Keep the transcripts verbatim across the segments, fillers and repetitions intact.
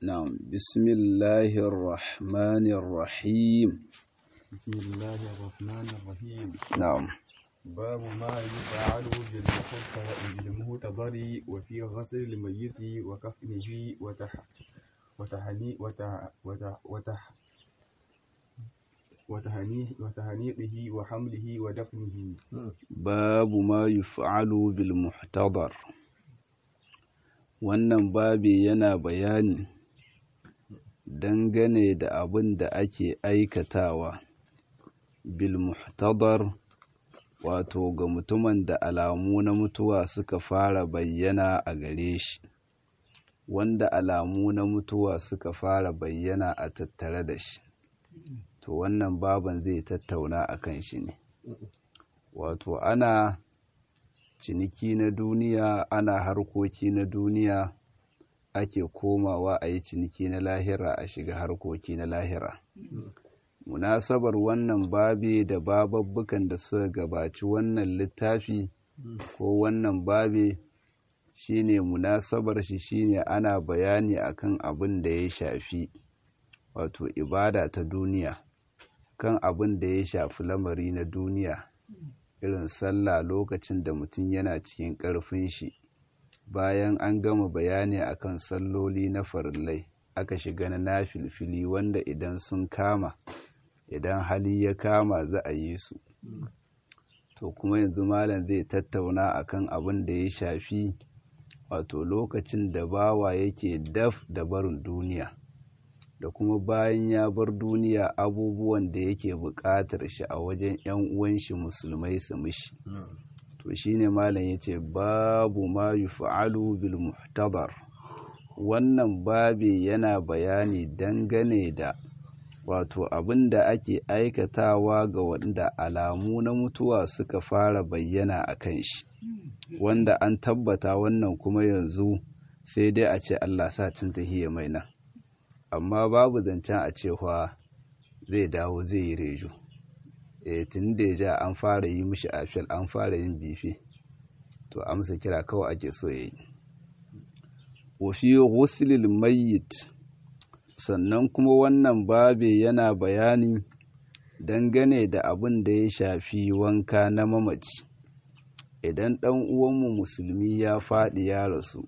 نعم بسم الله الرحمن الرحيم بسم الله الرحمن الرحيم نعم باب ما يفعل بالمهتبر بالمهتبر وفي غسل الميت وكفنه وتح وتهني وتح وتح وتح وتهنيه وتهنيئه وحمله ودفنه. باب ما yuf'alu bil muhtadar. Wannan babi yana bayani dangane da abin da ake aikatawa bil muhtadar, wato ga mutumin da alamu na mutuwa suka fara bayyana a gare shi, wanda alamu na mutuwa suka fara bayyana a tattare da shi. To wannan baban zai tattauna a kan shi ne. Wato ana ciniki na duniya, ana harkoki na duniya, ake komawa a yi ciniki na lahira, a shiga harkoki na lahira. Munasabar wannan babi da bababbukan da suka gabaci wannan littafi ko wannan babi shine munasabar shi shine ana bayani akan abin da ya shafi wato ibada ta duniya, kan abin da ya shafi lamari na duniya, irin sallah lokacin da mutum yana cikin ƙarfin shi. Bayan an gama bayani akan salloli na farillai, aka shiga na nafilfili wanda idan sun kama, idan hali ya kama za a yi su. To kuma yanzu malam zai tattauna akan abin da ya shafi wato lokacin da bawa yake daf da barin duniya, da kuma bayan ya bar duniya abubuwan da yake buƙatar shi a wajen ‘yan uwan shi musulmai su mishi. To shine malam yace babu ma yuf'alu bil muhtadar. Wannan babi yana bayani dangane da wato abin da ake aikatawa ga wanda alamu na mutuwa suka fara bayyana a kan shi, wanda an tabbata wannan kuma yanzu sai dai a ce Allah sa cin tahiyya mai nan, amma babu zancen a cewa zai dawo zai yi rejo. E tun da ja an fara yi mishi afil, an fara yin bifi, to amsa kira kawai ake so yayi. Wa fi ghuslil mayyit, sannan kuma wannan babe yana bayani dangane da abin da ya shafi wanka na mamaci. Idan ɗan uwanmu musulmi ya faɗi ya rasu,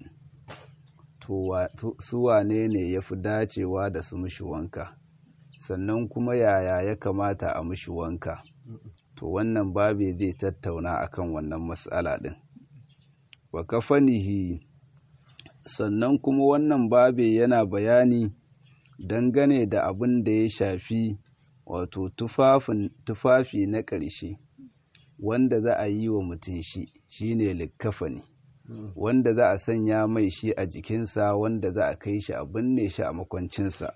to su wane ne ya fi dacewa da su mishi wanka, sannan kuma yaya ya kamata a mishi wanka. To wannan babe zai tattauna akan wannan matsala ɗin. Wa kafanihi, sannan kuma wannan babe yana bayani dangane da abin da ya shafi wato tufafi na ƙarshe wanda za a yi wa mutum shi shine likkafani, wanda za a sanya mai shi a jikinsa, wanda za a kai shi a binne shi a makwancinsa.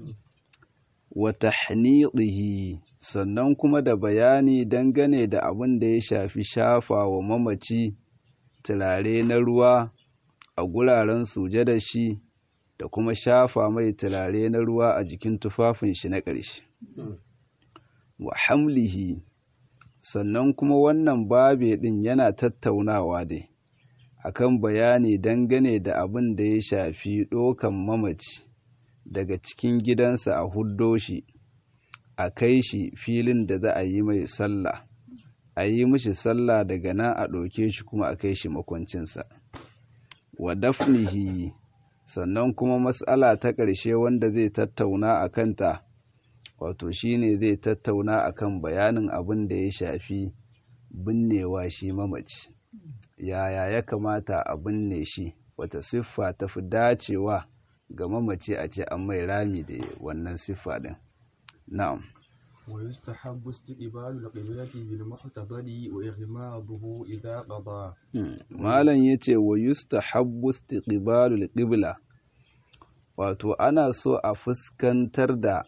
Wa tahnidihi, sannan kuma da bayani dangane da abin da ya shafi shafa wa mamaci turare na ruwa a guraren sujada shi, da kuma shafa mai turare na ruwa a jikin tufafin shi na ƙarshe. Wa hamlihi, sannan kuma wannan babe ɗin yana tattaunawa dai akan bayani dangane da abin da ya shafi ɗokan mamaci daga cikin gidansa a huddo shi, a kai shi filin da za a yi mai sallah, a yi mishi sallah, daga nan a ɗauke shi kuma a kai shi makwancinsa. Wa dafnihi, sannan kuma matsala ta ƙarshe wanda zai tattauna a kanta wato shine zai tattauna akan bayanin abin da ya shafi binnewa shi mamaci. Yaya ya kamata a binne shi, wata siffa ta fi dacewa ga mamaci a ce an mai rami da wannan siffa din. Na'am. Wa yustahabbu istiqbalu al-qiblati bil muhtadari wa ighmaduhu idha qada. Malam yace wa yustahabbu istiqbalu al-qibla, wato ana so a fuskantar da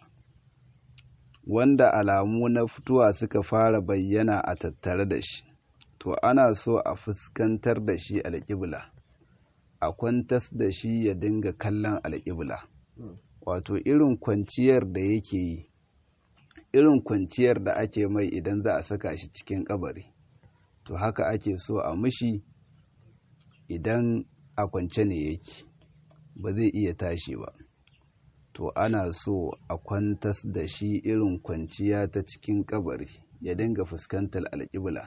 wanda alamu na fituwa suka fara bayyana a tattare da shi. To ana so a fuskantar da shi alƙibla, a kwantas da shi ya dinga kallon alƙibla. Wato irin kwanciyar da yake yi, irin kwanciyar da ake mai idan za a saka shi cikin kabari, to haka ake so a mishi idan a kwance ne yake, ba zai iya tashi ba. to ana so a kwantas da shi irin kwanciya ta cikin kabari ya dinga fuskantar alƙibla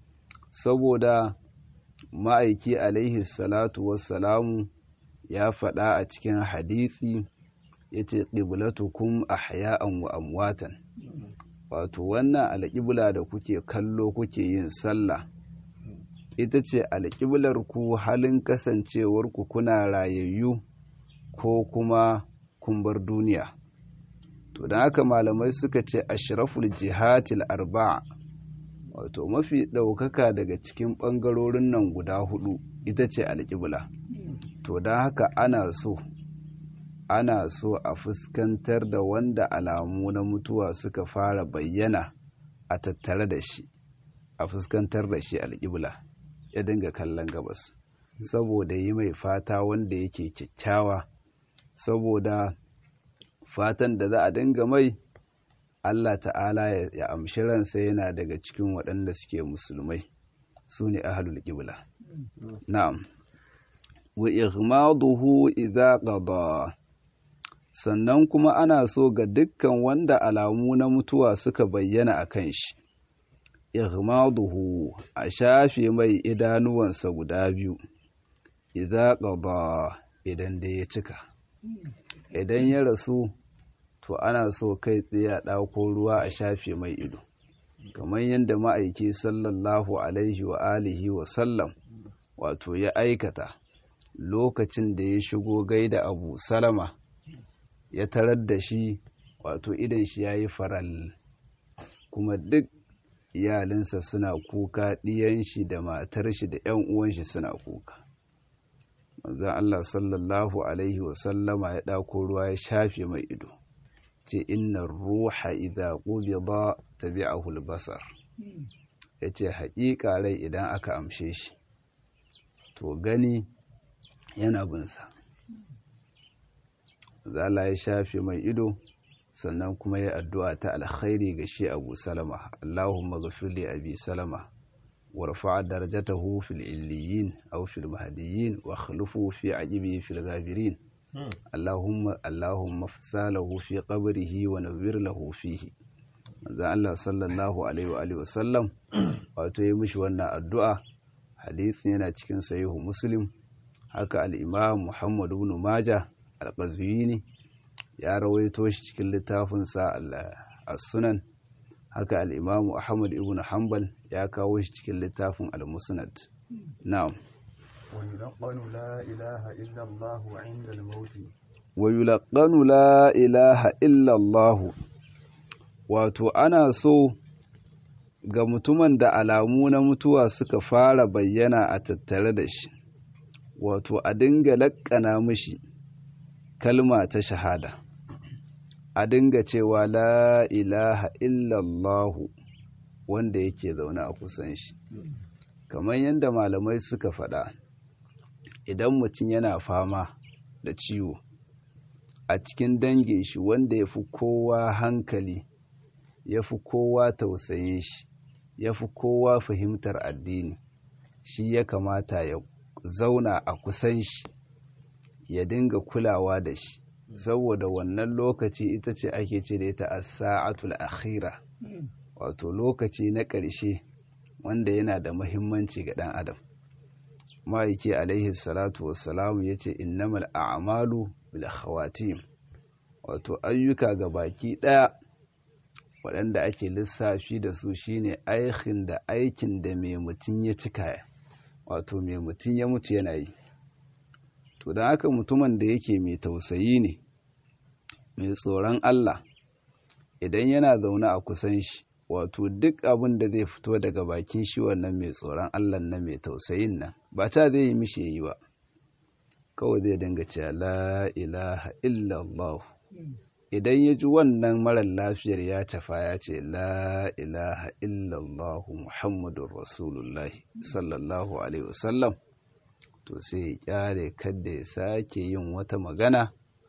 saboda ma'aiki alaihi salatu wassalamu ya faɗa a cikin hadisi yace qiblatukum ahya'an wa amwatan wato wannan alƙibla da kuke kallo kuke yin sallah ita ce alƙiblar ku halin kasancewar ku kuna rayayyu ko kuma kun bar duniya. To dan haka malamai suka ce ashraful jihatil arba'a wato mafi ɗaukaka daga cikin ɓangarorin nan guda hudu ita ce alƙibla. To dan haka ana so ana so a fuskantar da wanda alamu na mutuwa suka fara bayyana a tattare da shi a fuskantar da shi alƙibla ya dinga kallon gabas saboda yi mai fata wanda yake kyakkyawa saboda fatan da za a dinga mai Allah ta'ala ya amshi ransa yana daga cikin waɗanda suke musulmai su ne ahlul qibla. Na'am. Wa ighmaduhu idza qada sannan kuma ana so ga dukkan wanda alamu na mutuwa suka bayyana a kan shi ighmaduhu a shafe mai idanuwansa guda biyu idza qada idan da ya cika idan ya rasu to ana so kai tsaye a ɗauko ruwa a shafe mai ido kamar yadda ma'aiki sallallahu alaihi wa alihi wa sallam wato ya aikata lokacin da ya shigo gaida Abu Salama ya tarar da shi wato idan shi yayi faral kuma duk iyalinsa suna kuka ɗiyan shi da matar shi da ƴan uwan shi suna kuka manzon Allah sallallahu alaihi wa sallama ya ɗauko ruwa ya shafe mai ido ce innar ruha idza qubida tabi'ahu al-basar yace haƙiƙa rai idan aka amshe shi to gani yana bin sa zalla ya shafe mai ido sannan kuma ya addu'a ta alkhairi ga shi Abu Salama Allahumma ghfir li Abi Salama warfa' darajatahu fil illiyin aw fil mahdiyyin wa khlufu fi ajibi fil ghabirin Allahumma Allahumma fasalahu fi qabrihi wa nawwir lahu fihi manzo Allah sallallahu alaihi wa alihi wasallam wato yayi mishi wannan addu'a hadisin yana cikin sahihu Muslim haka al-Imam Muhammad ibn Majah al-Qazwini ya rawaito shi cikin littafin sa as-Sunan haka al-Imam Ahmad ibn Hanbal ya kawo shi cikin littafin al-Musnad. Na'am. ويلقن لا إله إلا الله عند الموت ويلقن لا إله إلا الله wato ana so ga mutumin da alamu na mutuwa suka fara bayyana a tattare da shi wato a dinga laƙana mishi kalma ta shahada a dinga cewa la ilaha illallah wanda yake zaune a kusan shi kamar yadda malamai suka faɗa idan mutum yana fama da ciwo a cikin dangin shi wanda ya fi kowa hankali ya fi kowa tausayin shi ya fi kowa fahimtar addini shi ya kamata ya zauna a kusan shi ya dinga kulawa da shi saboda wannan lokaci ita ce ake ce da ita as-sa'atul akhira wato lokaci na ƙarshe wanda yana da muhimmanci ga ɗan adam ma'aiki alaihi salatu wassalamu ya ce innamal a'malu bil khawatim wato ayyuka ga baki ɗaya waɗanda ake lissafi da su shine aikin da aikin da mai mutum ya cika wato mai mutum ya mutu yana yi to don haka mutumin da yake mai tausayi ne mai tsoron Allah idan yana zaune a kusan shi wato duk abin da zai fito daga bakin shi wannan mai tsoron Allah na mai tausayin nan ba ta zai yi mishi yi ba kawai zai dinga cewa la ilaha illallah idan ya ji wannan marar lafiyar ya tafa ya ce la ilaha illallah muhammadun rasulullahi sallallahu alaihi wasallam to sai ya kyare kada ya sake yin wata magana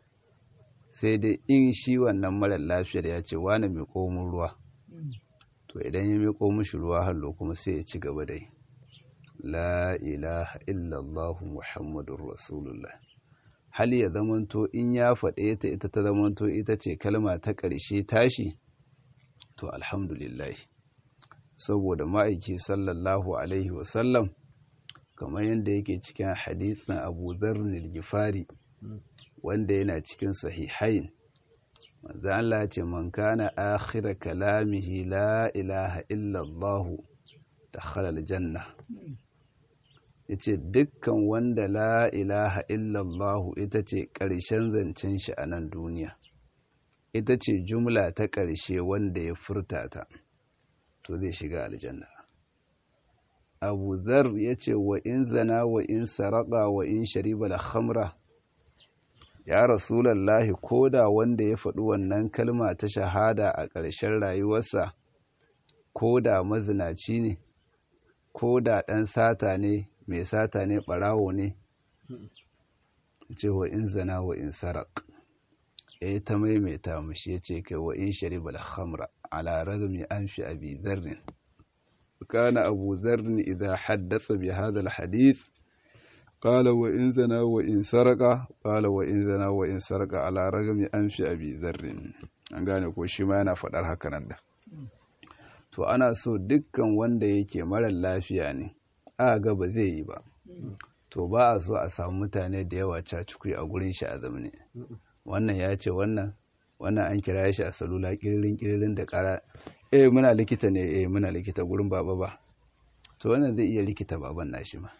sai dai in shi wannan marar lafiyar ya ce wani mai komin ruwa to idan ya miƙo mishi ruwa hallo kuma sai ya ci gaba dai la ilaha illallah muhammadun rasulullah hal ya zamanto in ya faɗe ta ita ta zamanto ita ce kalma ta ƙarshe tashi, to alhamdulillah. Saboda ma'aiki sallallahu alaihi wasallam kamar yadda yake cikin hadisin Abu Dharr al-Ghifari wanda yana cikin sahihain, manzo Allah ya ce man kana akhira kalamihi la ilaha illa Allah dakhala al-janna. Yace dukkan wanda la ilaha illa Allah ita ce ƙarshen zancen shi a nan duniya, ita ce jumla ta ƙarshe wanda ya furta ta, to zai shiga aljanna. Abu Dharr ya ce wa in zana wa in saraka wa in shariba da khamra, ya rasulallahi ko da wanda ya faɗi wannan kalma ta shahada a ƙarshen rayuwarsa, ko da mazinaci ne, ko da ɗan sata ne, mai sata ne, ɓarawo ne, ce wa in zana wa in sarak, ya ta maimaita mashi ya ce kai wa in shariba da khamra ala ragmi an fi abi zarrin. كان أبو ذر إذا حدث بهذا الحديث قال وإن زنا وإن سرق قال وإن زنا وإن سرق على رغم أنف أبي ذر. an gane ko shi ma yana faɗar haka nan da. To ana so dukkan wanda yake marar lafiya ne a ga ba zai yi ba, to ba a so a samu mutane da yawa cacikui a gurin shi a zamne, wannan ya ce wannan wannan an kira shi a salula kiririn kiririn da ƙara, eh muna likita ne, eh muna likita gurin baba ba, to wannan zai iya likita baban nashi ma.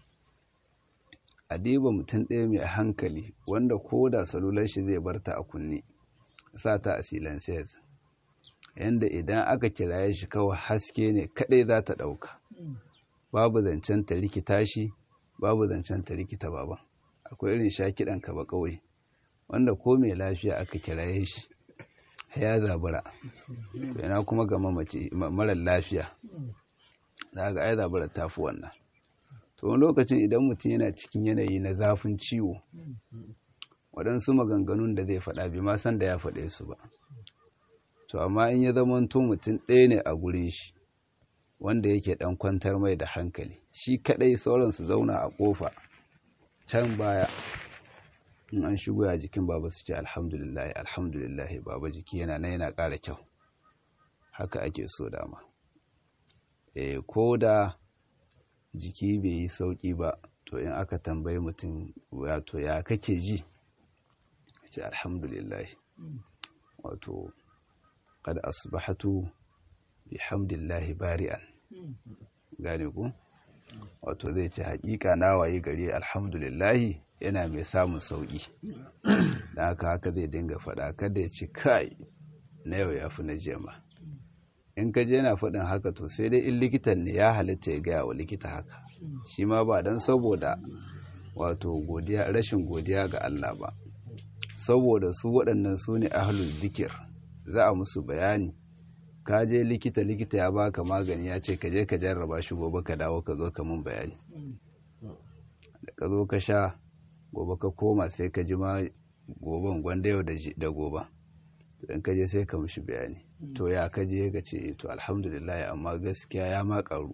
A diba mutum ɗaya mai hankali wanda ko da salular shi zai barta a kunne, sa ta a silencers, yanda idan aka kiraye shi kawai haske ne kaɗai za ta ɗauka, babu zancen ta rikita shi, babu zancen ta rikita baban. Akwai irin sha kiɗan ka ba kawai wanda ko mai lafiya aka kiraye shi ya zabura, to yana kuma ga mamaci marar lafiya za ga ai zabura ta fi wannan. To wani lokacin idan mutum yana cikin yanayi na zafin ciwo, waɗansu maganganun da zai faɗa bai ma san da ya faɗe su ba, to amma in ya zamanto mutum ɗaya ne a gurin shi wanda yake ɗan kwantar mai da hankali, shi kaɗai sauran su zauna a ƙofa can baya, in an shigo a jikin baba su ce alhamdulillah alhamdulillah baba jiki yana na yana ƙara kyau. Haka ake so dama. E, ko da jiki bai yi sauƙi ba, to in aka tambayi mutum wato ya kake ji, ce alhamdulillah, wato kad asbahatu bihamdillahi bari'an, gane ku, wato zai ce haƙiƙa na waye gari alhamdulillah yana mai samun sauƙi. Da haka haka zai dinga faɗa, kada ya ce kai na yau ya fi na jema. In ka je yana faɗin haka to sai dai in likitan ne ya halitta ya gaya wa likita haka, shi ma ba don saboda wato godiya rashin godiya ga Allah ba, saboda su waɗannan su ne ahlul zikir, za a musu bayani. Ka je likita, likita ya baka magani ya ce ka je ka jarraba shi gobe ka dawo ka zo ka mun bayani. Da ka zo ka sha gobe ka koma sai ka ji ma goben gwanda yau da gobe, idan ka je sai ka mishi bayani, to ya ka je ka ce to alhamdulillah amma gaskiya ya ma karu.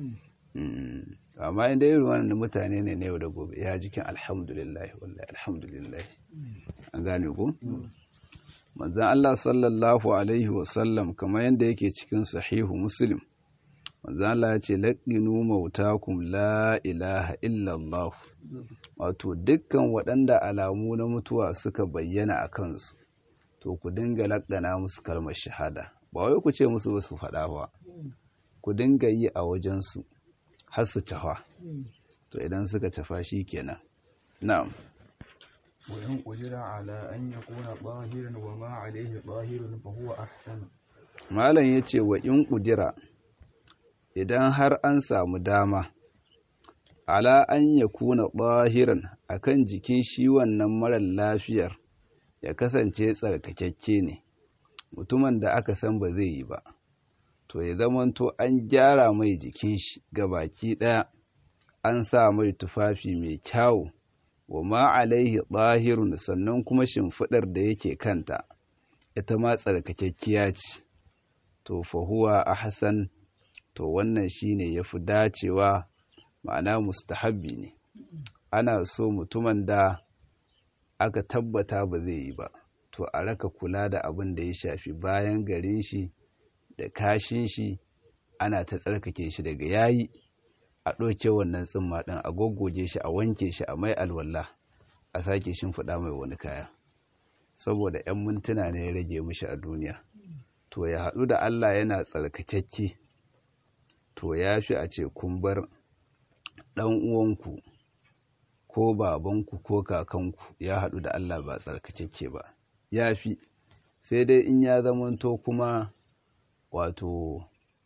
Amma inda irin wannan mutane ne na yau da gobe, ya jikin alhamdulillah wallahi alhamdulillah, an gane ku. Manzon Allah sallallahu alaihi wasallam kamar yadda yake cikin sahihu Muslim, manzon Allah ya ce laqinu mautakum la ilaha illa Allah, wato dukkan waɗanda alamu na mutuwa suka bayyana a kansu, to ku dinga laƙana musu kalmar shahada, ba wai ku ce musu ba su faɗa ba, ku dinga yi a wajensu har su tafa, to idan suka tafa shi kenan. Na'am. وإن قدر على أن يكون ظاهرا وما عليه ظاهر فهو أحسن. Malam yace wa in ƙudira, idan har an samu dama, ala an yakuna zahiran akan jikin shi wannan marar lafiyar ya kasance tsarkakakke ne, mutumin da aka san ba zai yi ba, to ya zamanto an gyara mai jikin shi gabaki ɗaya, an sa mai tufafi mai kyawu, wa ma alaihi ɗahirun, sannan kuma shimfiɗar da yake kanta ita ma tsarkakekkiya ce, to fahuwa ahsan, to wannan shine yafi dacewa, ma'ana mustahabbi ne. Ana so mutumin da aka tabbata ba zai yi ba, to a raka kula da abin da ya shafi bayan garin shi da kashin shi, ana ta tsarkake shi daga yayi, a ɗauke wannan tsimma ɗin, a goggoge shi, a wanke shi, a mai alwala, a sake shimfiɗa mai wani kaya, saboda 'yan mintuna ne ya rage mishi a duniya. To ya haɗu da Allah yana tsarkakakke, to ya fi a ce kun bar ɗan uwanku ko babanku ko kakanku ya haɗu da Allah ba tsarkakakke ba, ya fi. Sai dai in ya zamanto kuma wato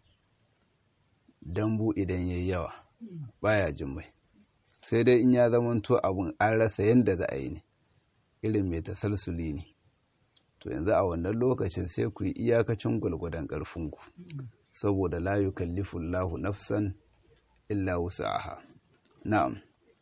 dambu idan yayi yawa baya jin mai, sai dai in ya zamanto abun an rasa yanda za a yi ne, irin mai tasalsuli ne, to yanzu a wannan lokacin sai ku yi iyakacin gwalgwadon ƙarfinku, saboda la yukallifu Allahu nafsan illa wus'aha. Na'am.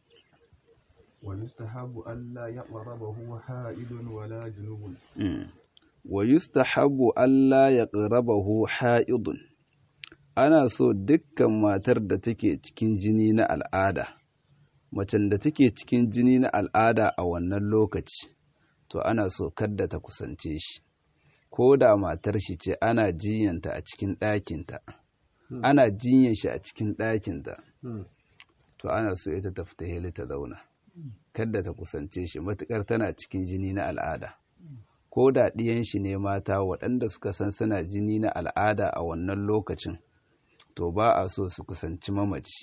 wa yustahabu alla yaqrabahu ha'idun wala junubun. wa yustahabu alla yaqrabahu ha'idun, ana so dukkan matar da take cikin jini na al'ada, macen da take cikin jini na al'ada a wannan lokaci, to ana so kadda ta kusance shi, ko da matar shi ce ana jinyanta a cikin ɗakinta, ana jinyan shi a cikin ɗakinta, to ana so ita ta fita heli ta zauna, kadda ta kusance shi matuƙar tana cikin jini na al'ada. Ko da ɗiyan shi ne mata waɗanda suka san suna jini na al'ada a wannan lokacin, to ba a so su kusanci mamaci,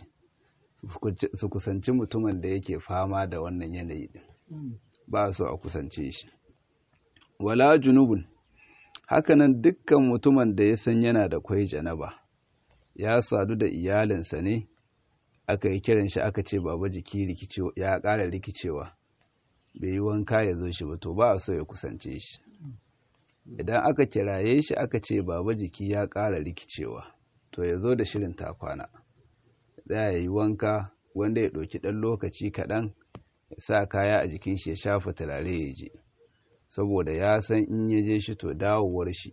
su kusanci mutumin da yake fama da wannan yanayi din, ba a so a kusance shi. Wala junubun, hakanan dukkan mutumin da ya san yana da kwai janaba, ya sadu da iyalinsa ne, aka yi kiran shi aka ce baba jiki rikicewa ya ƙara rikicewa, bai yi wanka ya zo shi ba, to ba a so ya kusance shi. Idan aka kiraye shi aka ce baba jiki ya ƙara rikicewa, to ya zo da shirin takwana, za ya yi wanka, wanda ya ɗauki ɗan lokaci kaɗan, ya sa kaya a jikin shi, ya shafa turare ya je, saboda ya san in ya je shi to dawowar shi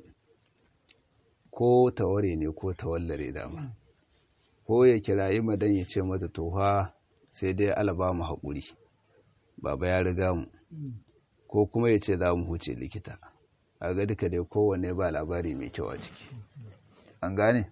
ko taware ne ko tawallare dama, ko ya kirayi madan ya ce mata to fa sai dai alaba mu haƙuri, baba ya riga mu, ko kuma ya ce za mu huce likita, a ga duka dai kowanne ba labari mai kyau a ciki, an gane.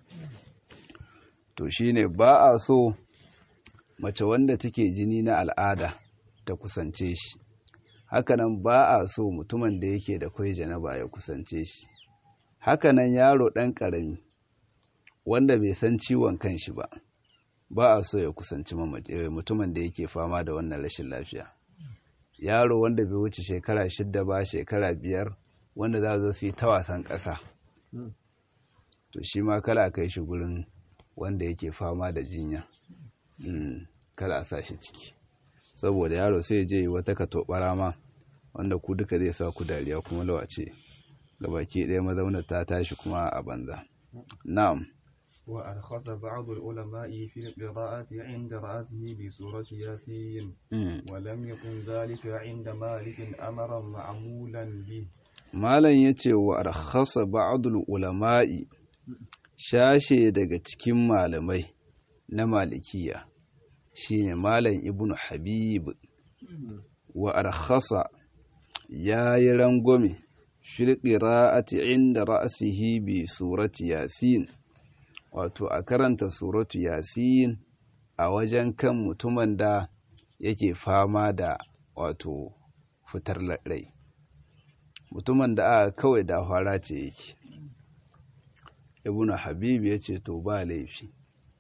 To shine ba a so mace wanda take jini na al'ada ta kusance shi, hakanan ba a so mutumin da yake da kwai janaba ya kusance shi, hakanan yaro ɗan ƙarami wanda bai san ciwon kanshi ba, ba a so ya kusanci mutumin da yake fama da wannan rashin lafiya. Yaro wanda bai wuce shekara shidda ba, shekara biyar, wanda za zo su yi ta wasan ƙasa, to shi ma kala kai shi gurin wanda yake fama da jinya, kala a sa shi ciki, saboda yaro sai je wata katobara ma wanda ku duka zai sa ku dariya kuma lawace gabaki ɗaya mazaunar ta tashi kuma a banza. Na'am. wa arkhasa ba'd al-ulama'i fi al-qira'ati 'inda ra'atihi bi surati yasin, wa lam yakun dhalika 'inda Malik amran ma'mulan bi. Malam yace wa arkhasa ba'd al-ulama'i, shashe daga cikin malamai na malikiya shine malam ibnu habib, wa arkhasa yayi rangwame fil qira'ati inda ra'sihi bi surati yasin, wato a karanta suratu yasin a wajen kan mutumin da yake fama da wato fitar rai, mutumin da aka kawai da fara ce yake. Ibnu habib ya ce to ba laifi,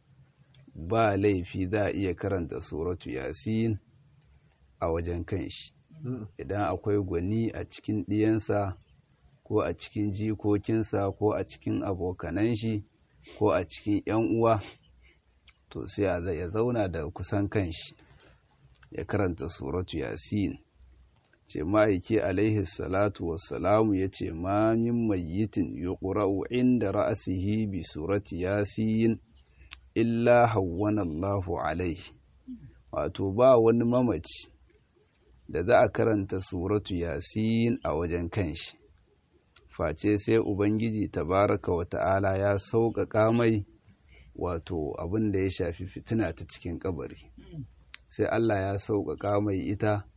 ba laifi za a iya karanta suratu yasin a wajen kanshi, idan akwai gwani a cikin ɗiyansa ko a cikin jikokinsa ko a cikin abokanan shi ko a cikin ‘yan uwa, to sai a ya zauna da kusan kanshi ya karanta suratu yasin. Ce ma'aiki alaihi salatu wassalamu ya ce ma min mayyitin yuqra'u inda ra'asihi bi surati yasin illa hawwana Allahu alaihi, wato ba wani mamaci da za a karanta suratu yasin a wajen kanshi face sai ubangiji tabaraka wa ta'ala ya sauƙaƙa mai wato abin da ya shafi fitina ta cikin kabari, sai Allah ya sauƙaƙa mai ita,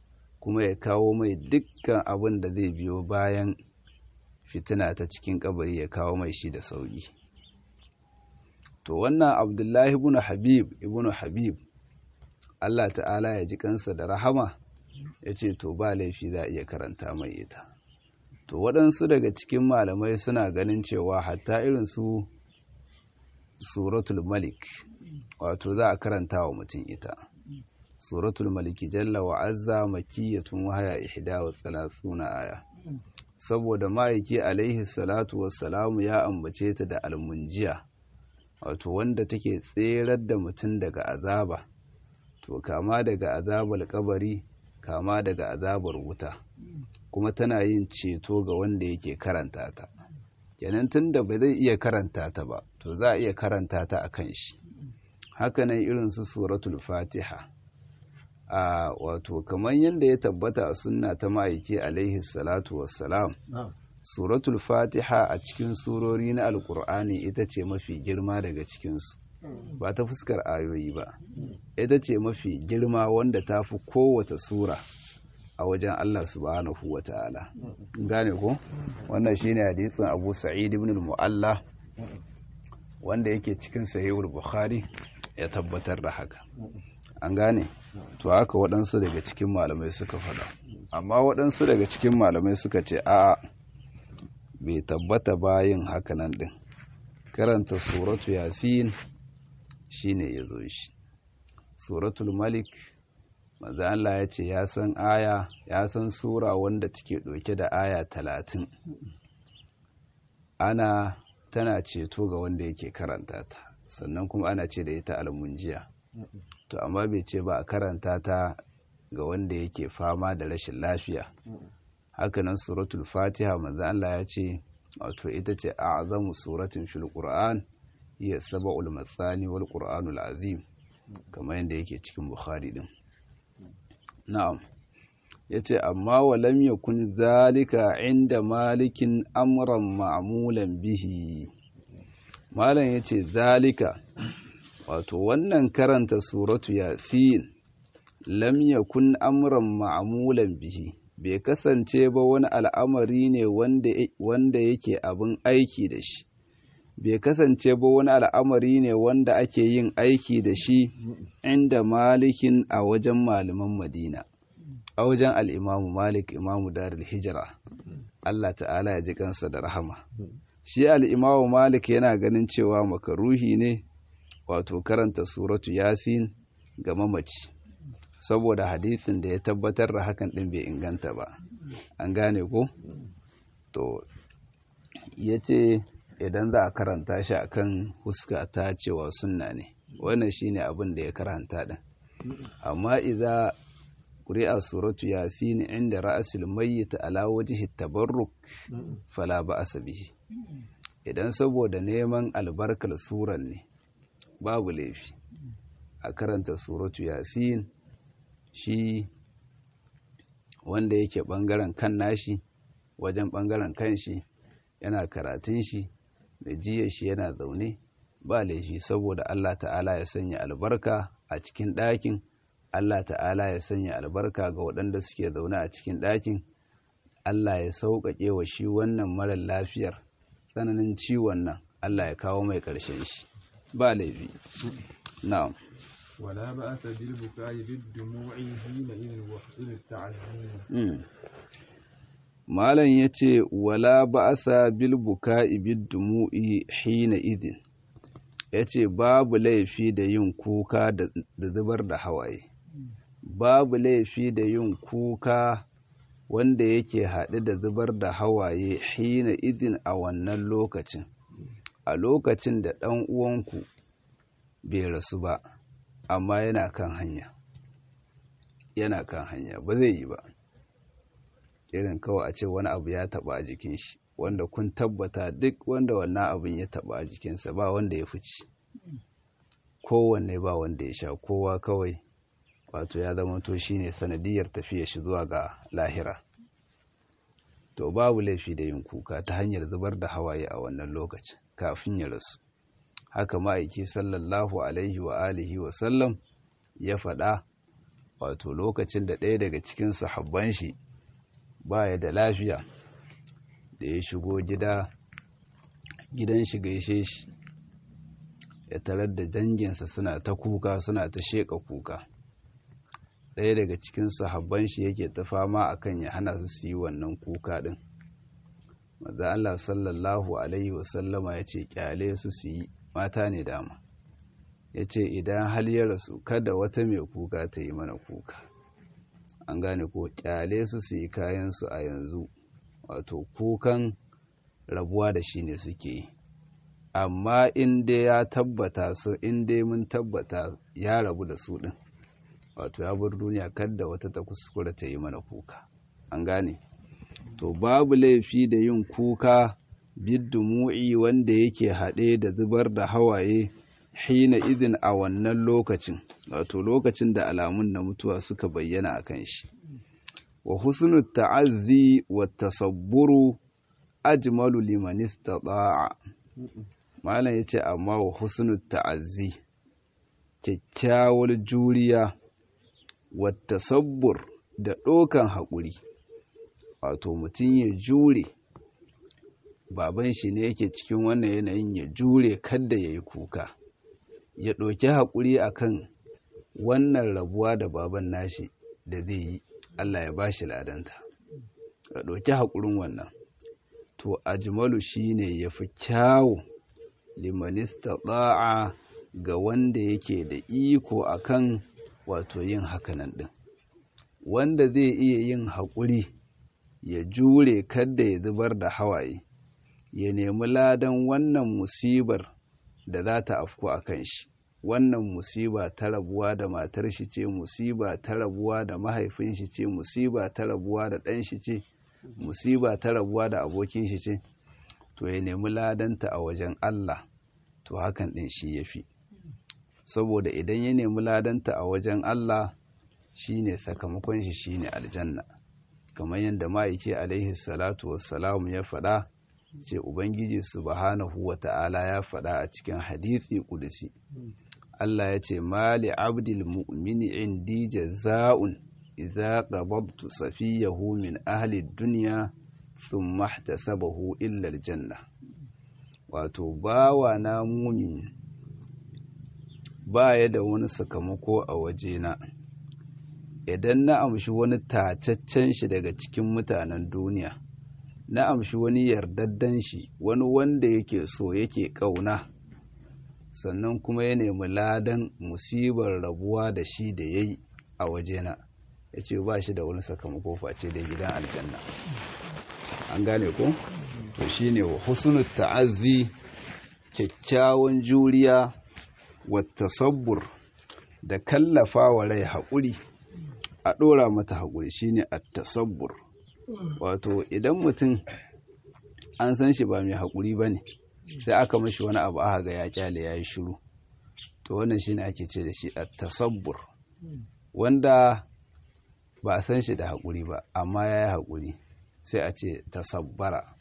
kuma ya kawo mai dukkan abin da zai biyo bayan fitina ta cikin kabari ya kawo mai shi da sauki. To wannan Abdullahi ibn Habib ibn Habib Allah ta'ala ya ji kansa da rahama ya ce to ba laifi za a iya karanta mai ita. To waɗansu daga cikin malamai suna ganin cewa hatta irin su suratul malik wato za a karanta wa mutum ita. Suratul maliki jalla wa azza makiyatun wahaya ihda wa thalathuna aya. Saboda ma'aiki alaihi salatu wassalamu ya ambace ta da almunjiya, wato wanda take tserar da mutum daga azaba, to kama daga azabar kabari, kama daga azabar wuta, kuma tana yin ceto ga wanda yake karanta ta. Kenan tunda ba zai iya karanta ta ba, to za a iya karanta ta akan shi. Hakanan irin su suratul fatiha, a wato kamar yadda ya tabbata a sunna ta ma'aiki alaihi salatu wassalam, suratul fatiha a cikin surori na alkur'ani ita ce mafi girma daga cikinsu, ba ta fuskar ayoyi ba, ita ce mafi girma wanda ta fi kowace sura a wajen Allah subhanahu wa ta'ala. Gane ko? Wannan shine hadisin Abu Sa'id ibn al-Mu'alla wanda yake cikin Sahihul Bukhari ya tabbatar da haka. An gane? To haka waɗansu daga cikin malamai suka faɗa. Amma waɗansu daga cikin malamai suka ce a'a bai tabbata bayin haka nan din. Karanta suratu Yasin shine yazo shi. Suratul Malik manzo Allah ya ce ya san aya, ya san sura wanda take ɗauke da aya talatin. Ana tana ceto ga wanda yake karanta ta, sannan kuma ana ce da ita almunjiya. To amma bai ce ba a karanta ta ga wanda yake fama da rashin lafiya. Hakanan suratul Fatiha manzo Allah ya ce wato ita ce a'zamu suratin fil Qur'an, hiya sab'ul matsani wal Qur'anul azim, kamar yadda yake cikin Bukhari din. Na'am. Yace amma walam yakun zalika inda malikin amran ma'mulan bihi. Malam yace zalika wato wannan karanta suratu Yasin lam yakun amran ma'mulan bihi, bai kasance ba wani al'amari ne wanda wanda yake abin aiki da shi, bai kasance ba wani al'amari ne wanda ake yin aiki da shi inda malikin a wajen malaman Madina, a wajen al'imamu Malik, imamu Darul Hijira, Allah ta'ala ya ji kansa da rahama. Shi al'imamu Malik yana ganin cewa makaruhi ne wato karanta suratu Yasin ga mamaci, saboda hadisin da ya tabbatar da hakan ɗin bai inganta ba. An gane ko? To, ya ce idan za a karanta shi akan huska ta cewa sunna ne, wannan shine abin da ya karanta din. Amma idza quri'a suratu Yasin inda ra'sil mayyit ala wajhi tabarruk fala ba'sa bihi. Idan saboda neman albarkar suran ne, babu laifi a karanta suratu Yasin, shi wanda yake bangaren kan nashi, wajen bangaren kanshi yana karatun shi, mai jiya shi yana zaune, ba laifi, saboda Allah ta'ala ya sanya albarka a cikin ɗakin, Allah ta'ala ya sanya albarka ga waɗanda suke zaune a cikin ɗakin, Allah ya sauƙaƙe wa shi wannan marar lafiyar tsananin ciwon nan, Allah ya kawo mai ƙarshen shi, ba laifi. Na'am. ولا بأس بالبكاء بالدموع حينئذ وحسن التعزيم. Malam ya ce, wala ba'asa bil buka'i bid dumu'i hina idin, ya ce babu laifi da yin kuka da zubar da hawaye, babu laifi da yin kuka wanda yake haɗe da zubar da hawaye hina idin a wannan lokacin, a lokacin da ɗan uwanku bai rasu ba, amma yana kan hanya, yana kan hanya ba zai yi ba. Irin kawai a ce wani abu ya taba a jikin shi, wanda kun tabbata duk wanda wannan abin ya taba a jikinsa ba wanda ya fici, kowanne ba wanda ya sha, kowa kawai wato ya zama to shine sanadiyar tafiya shi zuwa ga lahira. To babu laifi da yin kuka ta hanyar zubar da hawaye a wannan lokacin kafin ya rasu. Haka ma'aiki sallallahu alaihi wa alihi wa sallam ya faɗa, wato lokacin da ɗaya daga cikin sahabban shi baya da lafiya, da ya shigo gida gidan shi gaishe shi, ya tarar da danginsa suna ta kuka, suna ta sheƙa kuka. Ɗaya daga cikin sahabban shi yake ta fama akan ya hana su su yi wannan kuka ɗin. Manzo Allah sallallahu alaihi wasallama ya ce kyale su su yi, mata ne dama. Ya ce idan hal ya rasu kada wata mai kuka ta yi mana kuka. An gane ko, kyale su su yi kayansu a yanzu, wato kukan rabuwa da shi ne suke yi. Amma in dai ya tabbata su, in dai mun tabbata ya rabu da su ɗin, wato ya bar duniya, kada wata ta kuskura ta yi mana kuka. An gane, to babu laifi da yin kuka biddumu'i wanda yake haɗe da zubar da hawaye hina idin a wannan lokacin, wato lokacin da alamun na mutuwa suka bayyana a kan shi. Wa husnu ta'azzi wa tasabburu ajmalu liman istata'a. Malam yace amma wa husnu ta'azzi, kyakkyawar juriya, wa tasabbur da ɗokan haƙuri, wato mutum ya jure, baban shi ne yake cikin wannan yanayin, ya jure kada ya yi kuka, ya ɗauki haƙuri akan wannan rabuwa da baban nashi da zai yi, Allah ya ba shi ladanta, ya ɗauki haƙurin wannan. To ajmalu shine ya fi kyawu liman istata'a ga wanda yake da iko akan wato yin hakanan ɗin, wanda zai iya yin haƙuri ya jure kada ya zubar da hawaye, ya nemi ladan wannan musibar da za ta afku a kan shi. Wannan musiba ta rabuwa da matar shi ce, musiba ta rabuwa da mahaifin shi ce, musiba ta rabuwa da ɗan shi ce, musiba ta rabuwa da abokin shi ce, to ya nemi ladanta a wajen Allah, to hakan ɗin shi ya fi. Saboda idan ya nemi ladanta a wajen Allah, shi ne sakamakon shi shi ne aljanna, kamar yadda ma'aiki alaihi salatu wassalamu ya faɗa, ce Ubangiji subhanahu wa ta'ala ya faɗa a cikin hadisi kudusi. Allah ya ce mali abdil mu'mini indi jaza'un idza qabadtu safiyahu min ahli dunya thumma ihtasabahu illa aljanna. Wato bawa na mumin baya da wani sakamako a wajena idan na amshi wani tacaccen shi daga cikin mutanen duniya, na amshi wani yardaddan shi, wani wanda yake so yake kauna, sannan kuma ya nemi ladan musibar rabuwa da shi da yayi a wajena, ya ce ba shi da wani sakamako face da gidan aljanna. An gane ko? To shine wa husnul ta'azzi, kyakkyawan juriya, wa tasabbur da kallafa wa rai haƙuri, a ɗora mata haƙuri, shine at-tasabbur. Wato idan mutum an san shi ba mai haƙuri bane, sai aka mashi wani abu aka ga ya kyale ya yi shiru, to wannan shine ake ce da shi at-tasabbur. Wanda ba a san shi da haƙuri ba amma ya yi haƙuri, sai a ce tasabbara.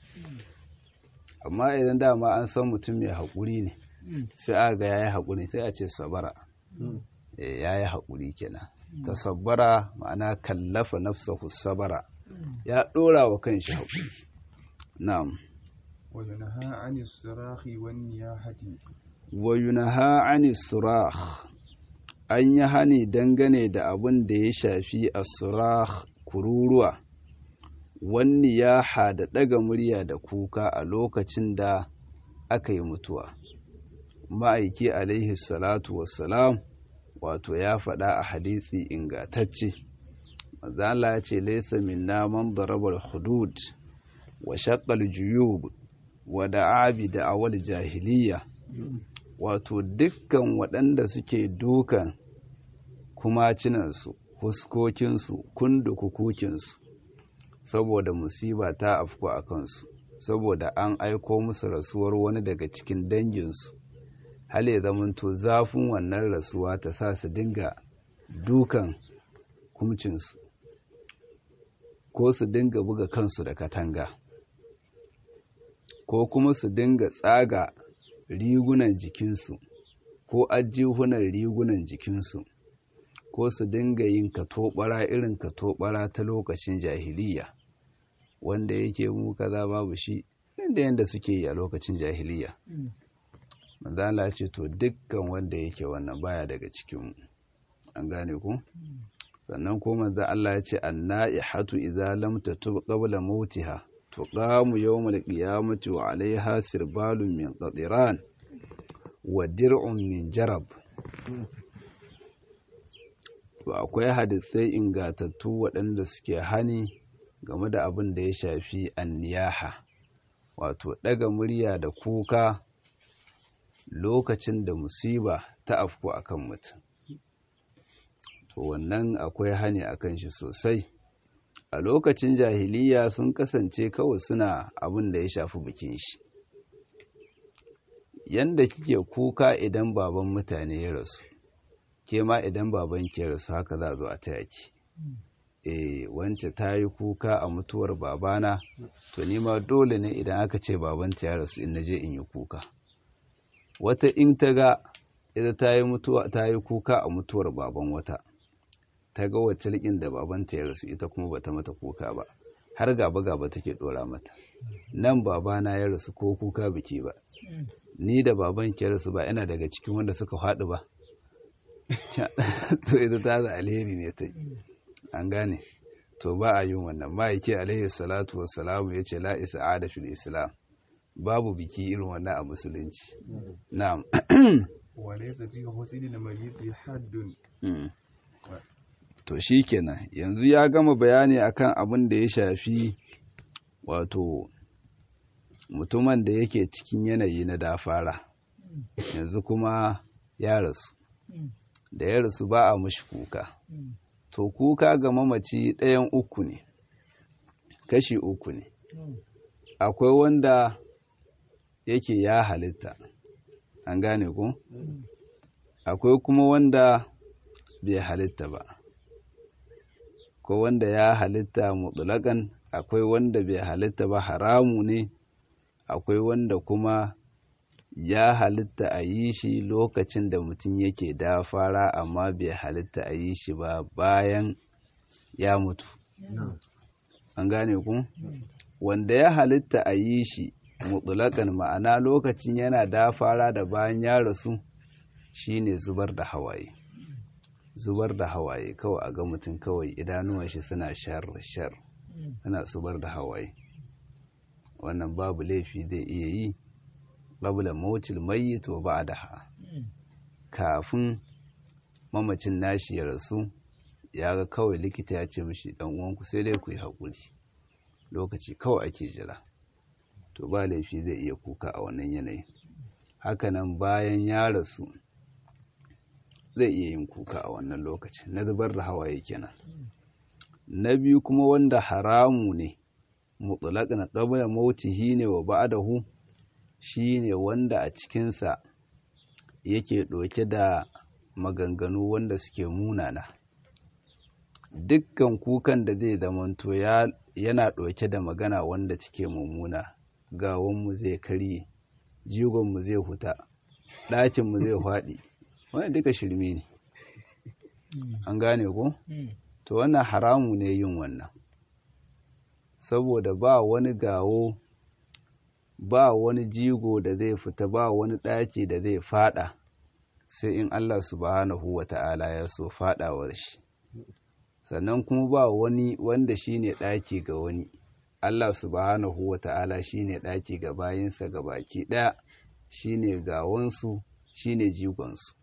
Amma idan dama an san mutum mai haƙuri ne, sai aka ga ya yi haƙuri, sai a ce sabara, ya yi haƙuri kenan. Tasabbara ma'ana kallafa nafsahu sabara, ya ɗora wa kan shi haƙuri. Na'am. wa yunha 'ani sirahi wan niyahati. Wa yunha 'ani sirah, an yi hani dangane da abin da ya shafi as-sirah, kururuwa, wan niyaha da ɗaga murya da kuka a lokacin da aka yi mutuwa. Ma'aiki alaihi salatu wassalam wato ya faɗa a hadisi ingatacce, manzo Allah ya ce laysa minna man daraba al-hudud wa shaqqa al-juyub wa da'a bi da'awal jahiliya. Wato dukkan waɗanda suke dukan kumacinansu, huskokinsu, kundukukukinsu, saboda musiba ta afku a kansu, saboda an aiko musu rasuwar wani daga cikin danginsu, hal ya zamanto zafin wannan rasuwa ta sa su dinga dukan kumcinsu, ko su dinga buga kansu da katanga, ko kuma su dinga tsaga rigunan jikinsu ko ajihunan rigunan jikinsu, ko su dinga yin katobara irin katobara ta lokacin jahiliya wanda yake mu kaza babu shi inda yanda suke yi a lokacin jahiliya. Manzo Allah ce to dukkan wanda yake wannan baya daga cikin an gane ku. Sannan ko manzo Allah ya ce an-na'ihatu idza lam tatub qabla mautiha tuqamu yawmal qiyamati wa 'alayha sirbalun min qatiran wa dir'un min jarab. To akwai hadisai ingatattu waɗanda suke hani game da abin da ya shafi anniyaha, wato ɗaga murya da kuka lokacin da musiba ta afku akan mutum. To wannan akwai hani akan shi sosai. A lokacin jahiliya sun kasance kawai suna abin da ya shafi bikin shi. Yanda kike kuka idan baban mutane ya rasu, ke ma idan baban ki ya rasu haka za a zo a taya ki. Eh, wance ta yi kuka a mutuwar babana, to ni ma dole ne idan aka ce babanta ya rasu in naje in yi kuka. Wata in ta ga ita ta yi mutuwa ta yi kuka a mutuwar baban wata, ta ga wacce likin da babanta ya rasu ita kuma bata mata kuka ba, har gaba gaba take dora mata. Nan babana ya rasu ko kuka biki ba, ni da baban ki ya rasu ba ina daga cikin wanda suka faɗi ba. To ita ta da alheri ne ta yi. An gane, to ba a yin wannan. Ma'aiki alaihi salatu wassalamu ya ce la isa'ada fil islam, babu biki irin wannan a musulunci. Na'am. walaysa fi husnil mayyit haddun. To shikenan, yanzu ya gama bayani akan abin da ya shafi wato mutumin da yake cikin yanayi na dafara, yanzu kuma ya rasu. Da ya rasu ba a mushi kuka. To kuka ga mamaci ɗayan uku ne, kashi uku ne. Akwai wanda yake ya halitta, an gane ku? Akwai kuma wanda bai halitta ba. Ko wanda ya halitta mutlaqan, akwai wanda bai halitta ba haramu ne, akwai wanda kuma ya halitta a yi shi lokacin da mutum yake dafara amma bai halitta a yi shi ba bayan ya mutu. An gane ku? Wanda ya halitta a yi shi mutlaqan, ma'ana lokacin yana dafara da bayan ya rasu, shine zubar da hawaye. Zubar da hawaye kawai, a ga mutum kawai idanuwan shi suna shar shar, suna zubar da hawaye. Wannan babu laifi zai iya yi qabla mautil mayyit wa ba'daha, kafin mamacin nashi ya rasu, ya ga kawai likita ya ce mishi dan uwanku sai dai ku yi hakuri, lokaci kawai ake jira. To ba laifi zai iya kuka a wannan yanayin. Hakanan bayan ya rasu zai iya yin kuka a wannan lokaci na zubar da hawaye kenan. Na biyu kuma wanda haramu ne mutlaqan qabla mautihi ne wa ba'dahu, shine wanda a cikinsa yake ɗauke da maganganu wanda suke munana. Dukkan kukan da zai zamanto yana ɗauke da magana wanda take mummuna, gawanmu zai karye, jigonmu zai huta, ɗakinmu zai faɗi, wannan duka shirme ne. An gane ko? To wannan haramu ne yin wannan, saboda ba wani gawo, ba wani jigo da zai fita, ba wani ɗaki da zai fada sai in Allah subhanahu wa ta'ala ya so fadawar shi. Sannan kuma ba wani wanda shine ɗaki ga wani, Allah subhanahu wa ta'ala shine ɗaki ga bayinsa ga baki ɗaya, shine gawansu, shine jigonsu.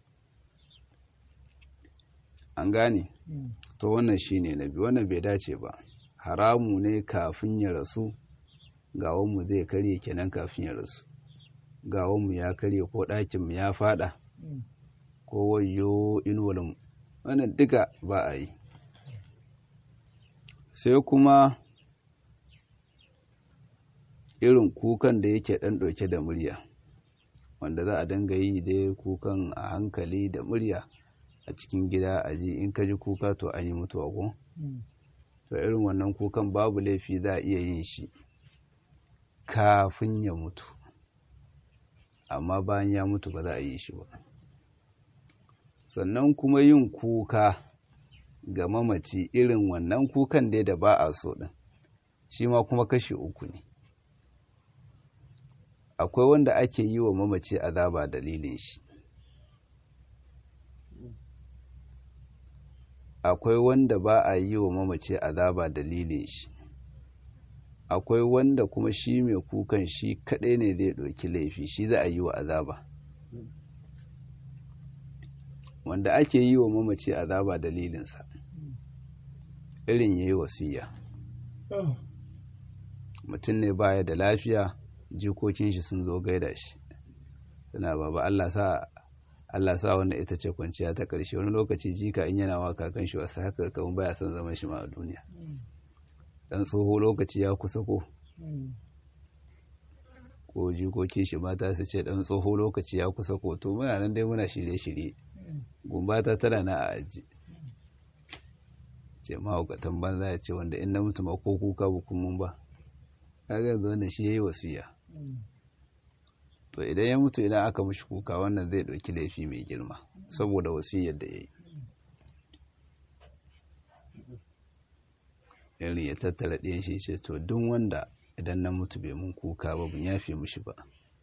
An gane? To wannan shine na biyu, wannan bai dace ba, haramu ne kafin ya rasu gawanmu zai karye kenan kafin ya rasu, gawanmu ya karye ko ɗakinmu ya fada ko wayo inuwalmu, wannan duka ba a yi. Sai kuma irin kukan da yake ɗan ɗauke da murya, wanda za a dinga yi dai kukan a hankali da murya a cikin gida, a ji in ka ji kuka to an yi mutuwa ko? To irin wannan kukan babu laifi, za a iya yin shi kafin ya mutu, amma bayan ya mutu ba za a yi shi ba. sannan kuma yin kuka ga mamaci irin wannan kukan dai da ba a so din shi ma kuma kashi uku ne. Akwai wanda ake yi wa mamaci azaba dalilin shi, akwai wanda ba a yi wa mamaci azaba dalilin shi, akwai wanda kuma shi mai kukan shi kadai ne zai ɗauki laifi, shi za a yi wa azaba. Wanda ake yi wa mamaci azaba dalilinsa irin yayi wasiya, mutum ne baya da lafiya, jikokin shi sun zo gaida shi suna baba Allah sa Allah sa wannan ita ce kwanciya ta ƙarshe. Wani lokaci jika in yana wa kakan shi wasu haka kan baya son zaman shi ma a duniya. Dan tsoho lokaci ya kusa ko ko jikokin shi mata su ce dan tsoho lokaci ya kusa ko, to muna nan dai muna shirye-shirye, gumbata tana na a aji ce mahaukatan banza ya ce wanda in na mutu ma ko kuka bukun mun ba. Kaga yanzu wannan shi yayi wasiya. To idan ya mutu idan aka mishi kuka wannan zai ɗauki laifi mai girma saboda wasiyar da ya yi. Irin ya tattara ɗayan shi ce to duk wanda idan na mutu bai mun kuka ba bin yafe mishi ba.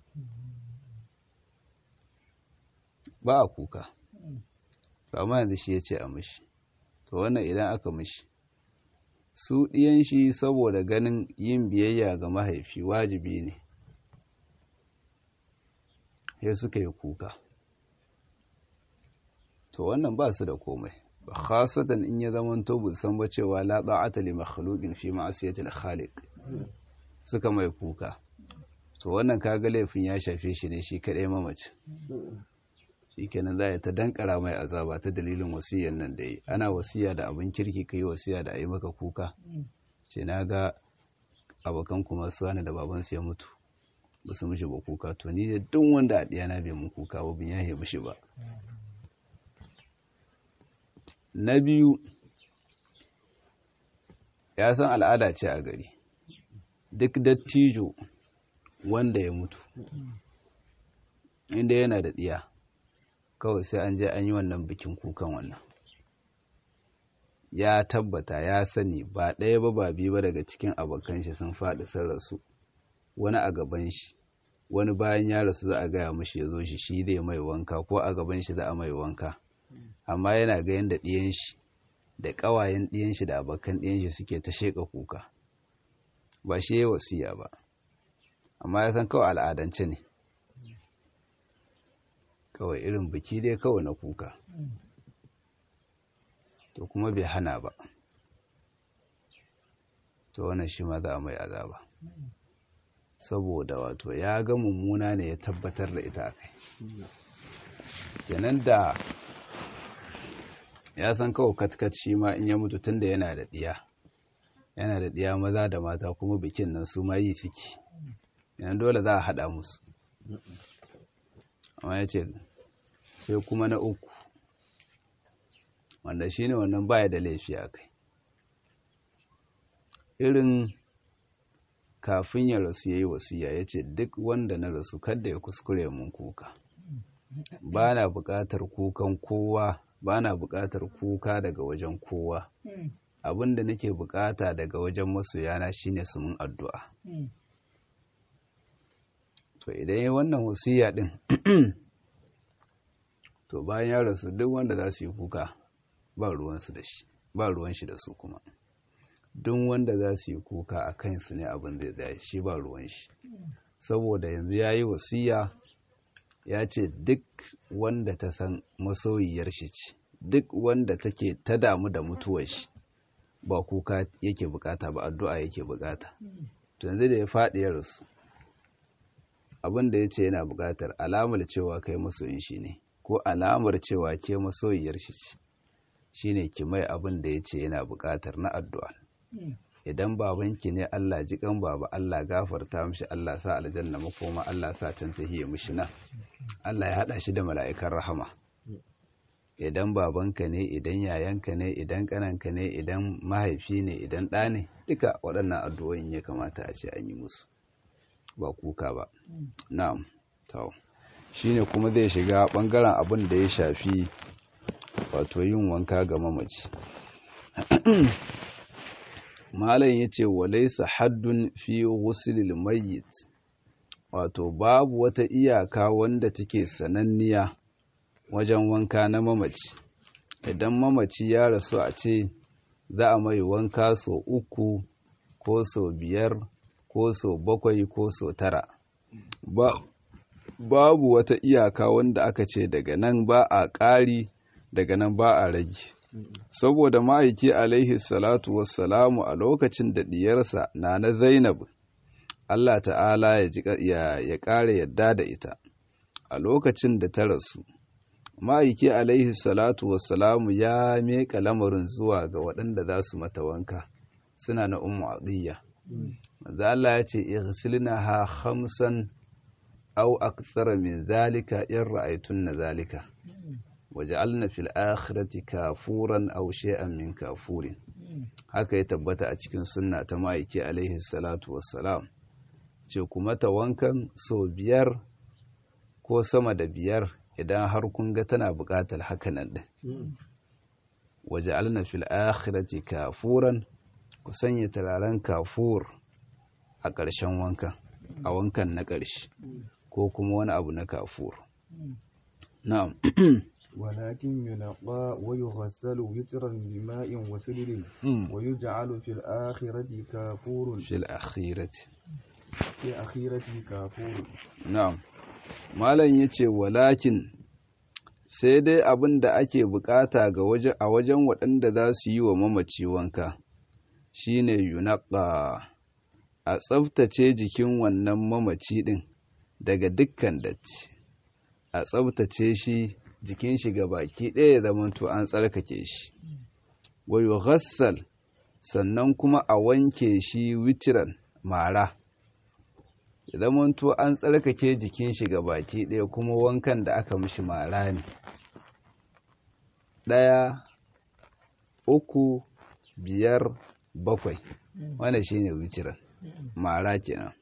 Ba a kuka. To amma yanzu shi ya ce a mishi. To wannan idan aka mishi su ɗiyan shi saboda ganin yin biyayya ga mahaifi wajibi ne, sai suka yi kuka. To wannan ba su da komai, khasatan in ya zamanto bu san ba cewa la ta'ata li makhluqin fi ma'siyati al-khaliq, suka mai kuka. To wannan kaga laifin ya shafe shi ne shi kadai mamaci. Shikenan za ya ta dankara mai azaba ta dalilin wasiyan nan da yi. Ana wasiya da abin kirki kai wasiya da ayi maka kuka. Ce na ga abokan kuma su wani da babansu ya mutu ba su mishi ba kuka, to ni da duk wanda a ɗiyana bai mun kuka ba bin yahe mishi ba. Na biyu, ya san al'ada ce a gari, duk dattijo wanda ya mutu inda yana da ɗiya kawai sai an je an yi wannan bikin kukan wannan. Ya tabbata ya sani ba ɗaya ba ba biyu ba daga cikin abokan shi sun faɗi sun rasu, wani a gaban shi, wani bayan ya rasu za a gaya mashi ya zo shi shi zai mai wanka ko a gaban shi za a mai wanka, amma yana ga yanda ɗiyan shi da ƙawayen ɗiyan shi da abokan ɗiyan shi suke ta sheƙa kuka. Ba shi ya wasiya ba, amma ya san kawai al'adance ne, kawai irin biki dai kawai na kuka. To kuma bai hana ba, to wannan shi ma za a mai azaba saboda wato ya ga mummuna ne ya tabbatar da ita akai. Kenan da ya san kawai katkat shi ma in ya mutu tunda yana da ɗiya yana da ɗiya maza da mata kuma bikin nan su ma yi suke, yana dole za a haɗa musu. Amma ya ce sai kuma na uku wanda shi ne wannan baya da laifi a kai, irin kafin ya rasu ya yi wasiya ya ce duk wanda na rasu kada ya kuskure mun kuka, ba na buƙatar kukan kowa, ba na buƙatar kuka daga wajen kowa, abinda nake buƙata daga wajen masoyana shine su mun addu'a. To idan yi wannan wasiya din to bayan ya rasu duk wanda za su yi kuka ba ruwansu da shi, ba ruwan shi da su kuma. Duk wanda za su yi kuka a kansu ne abin zai zai shi ba ruwan shi, saboda yanzu ya yi wasiya ya ce duk wanda ta san masoyiyar shi ce, duk wanda take ta damu da mutuwar shi ba kuka yake bukata ba addu'a yake bukata. To yanzu da ya faɗi ya rasu, abin da ya ce yana bukatar alamar cewa kai masoyin shi ne ko alamar cewa ke masoyiyar shi ce, shine ki mai abin da ya ce yana bukatar na addu'a. Idan babanki ne Allah ji kan baba, Allah gafarta mishi, Allah sa aljanna makoma, Allah sa can tahiya mishi nan, Allah ya hada shi da mala'ikan rahama. Idan babanka ne, idan yayanka ne, idan kananka ne, idan mahaifi ne, idan ɗa ne, duka waɗannan addu'o'in ya kamata a ce an yi musu ba kuka ba. Na'am, to shine kuma zai shiga ɓangaren abin da ya shafi wato yin wanka ga mamaci. Malam yace walaysa haddun fi ghuslil mayyit, wato babu wata iyaka wanda take sananniya wajen wanka na mamaci. Idan mamaci ya rasu a ce za a mai wanka sau uku ko sau biyar ko sau bakwai ko sau tara, ba babu wata iyaka wanda aka ce daga nan ba a ƙari daga nan ba a rage. Saboda ma'aiki alaihi salatu wassalamu a lokacin da diyarsa Nana Zainab, Allah ta'ala ya ji ya ƙara yadda da ita, a lokacin da ta rasu, ma'aiki alaihi salatu wassalamu ya meka lamarin zuwa ga waɗanda za su mata wanka, suna na Ummu Atiyya. Manzo Allah ya ce ighsilnaha khamsan aw akthara min zalika in ra'aytunna zalika waj'alna fil akhirati kafuran aw shay'an min kafurin. Haka ya tabbata a cikin sunna ta ma'aiki alaihi salatu wassalam, ce kuma ta wankan sau biyar ko sama da biyar idan har kun ga tana buƙatar hakanan din. Waj'alna fil akhirati kafuran, ku sanya turaren kafur a ƙarshen wankan, a wankan na ƙarshe, ko kuma wani abu na kafur. Na'am. ولكن ينقى ويغسل وترا بماء وسدر ويجعل في الآخرة كافور في الأخيرة في أخيرة كافور. نعم. malam yace walakin sai dai abin da ake bukata ga waje a wajen waɗanda za su yi wa mamaci wanka shine yunaqqa, a tsaftace jikin wannan mamaci din daga dukkan datti, a tsaftace shi jikin shi ga baki ɗaya ya zamanto an tsarkake shi. Wa yughassal, sannan kuma a wanke shi witiran, mara, ya zamanto an tsarkake jikin shi ga baki ɗaya, kuma wankan da aka mishi mara ne. Ɗaya, uku, biyar, bakwai, wannan shine witiran, mara kenan.